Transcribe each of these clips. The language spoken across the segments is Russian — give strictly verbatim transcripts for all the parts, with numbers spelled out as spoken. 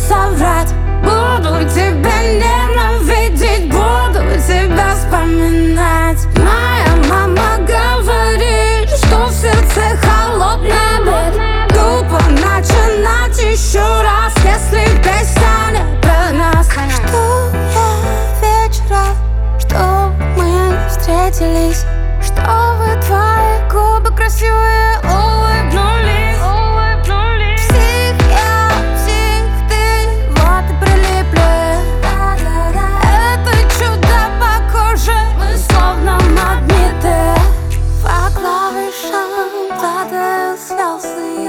соврать. Буду тебя ненавидеть, буду тебя вспоминать. Моя мама говорит, что в сердце холодный лед. Глупо начинать еще раз, если песня не про нас. Жду я вечера, что мы встретились, чтобы твои губы красивые улыбнулись. Псих я, псих ты, вот и прилипли. Это чудо по коже, мы словно магниты. По клавишам падают слезы.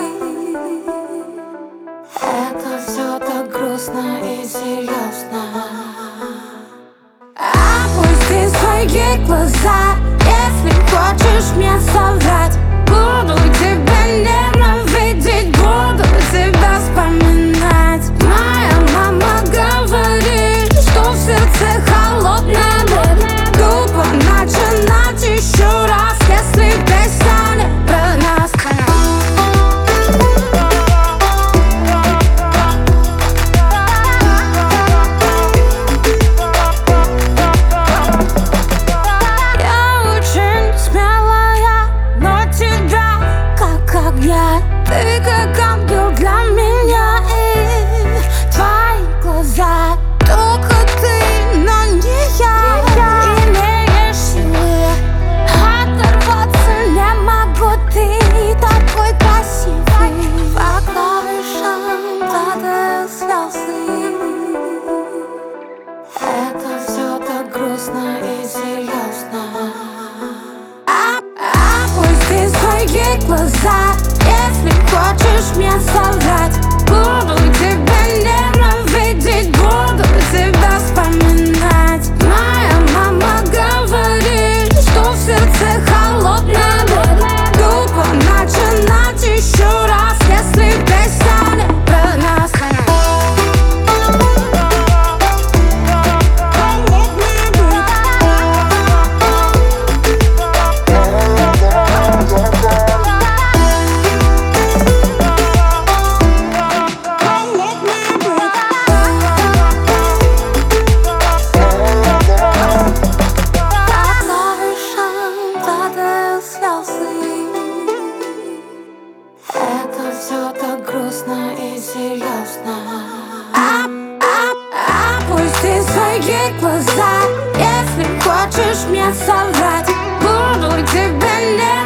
Это все так грустно и серьезно. Опусти свои глаза, если хочешь мне соврать. Буду тебя ненавидеть, буду тебя вспоминать. Моя мама говорит, что в сердце холодный лед. Глупо начинать еще раз, если песня не про нас. Ты как ангел для меня, и твои глаза только ты, но не я. Имеешь силы оторваться не могу, ты такой красивый. По клавишам падают слезы. Это все так грустно и серьезно. Опусти свои глаза, если хочешь мне соврать. Буду тебя ненавидеть, буду тебя вспоминать. Моя мама говорит, что в сердце холодный лед. Глупо начинать еще раз, если песня не про нас. Это все так грустно и серьезно. Опусти свои глаза, если хочешь мне соврать. Буду тебя не